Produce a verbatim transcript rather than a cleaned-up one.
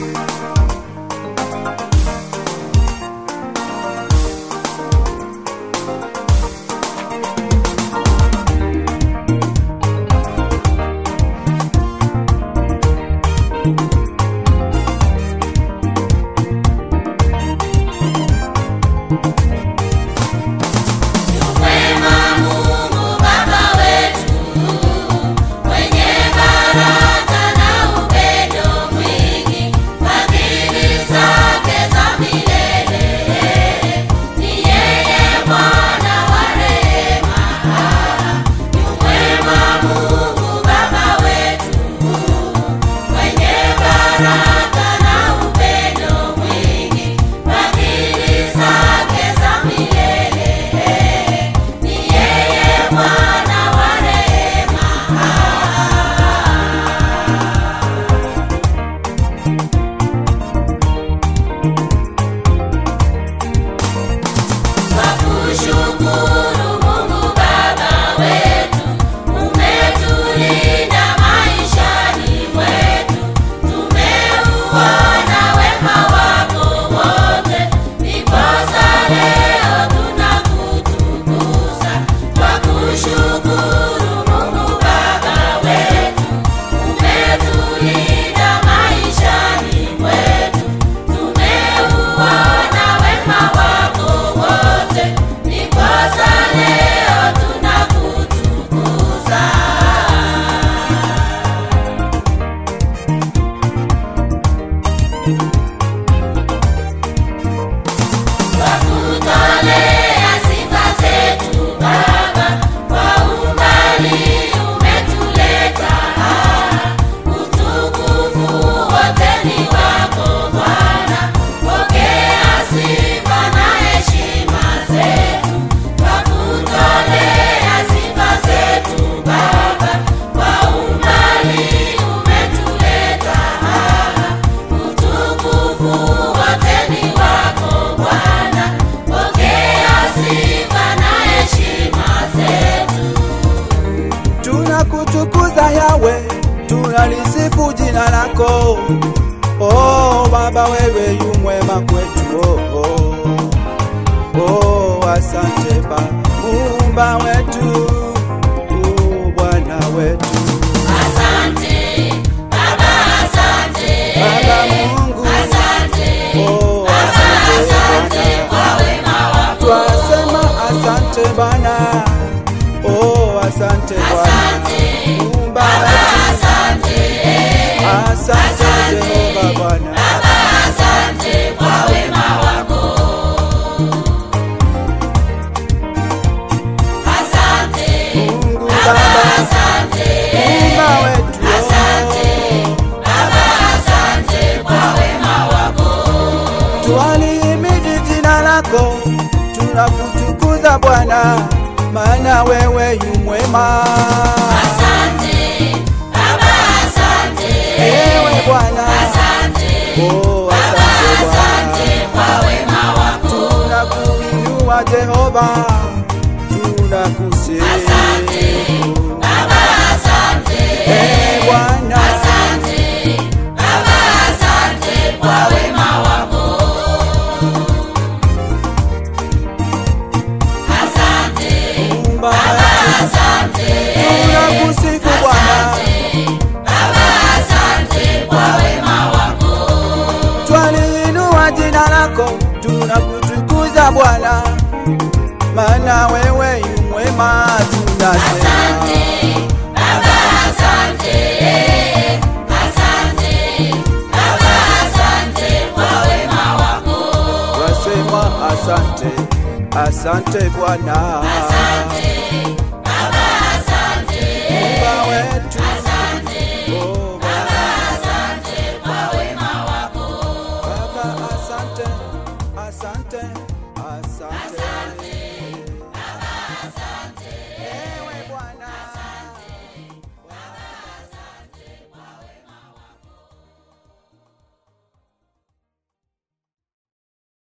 Tunakutukuza Yawe, tunalisifu jina lako. Oh Baba, wewe yu mwema kwetu. Oh, oh. Oh, asante Baba, Muumba wetu, oh Bwana wetu. Asante Baba, asante Baba Mungu, asante. Oh, Baba, asante asante kwa wema wako. Twasema asante Bwana. Oh, asante Bwana. Asante Muumba Baba, wetu. asante. Asante Jehova Bwana. Baba, asante kwa wema wako. Asante Mungu Baba, Baba, asante. Muumba wetu. Asante Baba, asante kwa wema wako. Twalihimidi jina lako, tunakutukuza Bwana, maana wewe yu mwema. Asante Baba, asante. Ewe Bwana. Asante Oh, Baba, asante asante Bwana. kwa wema wako. Tunakuinua Jehova, tunakusifu. Asante Baba, asante. Ee Bwana. Asante Baba, asante kwa wema wako. Asante Muumba Baba, wetu. asante. Tunakusifu Bwana. Asante Baba, asante kwa wema wako. Twaliinua jina lako, tunakutukuza Bwana, maana wewe yu mwema. Tunasema Asante Baba, asante. Asante Baba, asante kwa wema wako. twasema asante, asante Bwana. Asante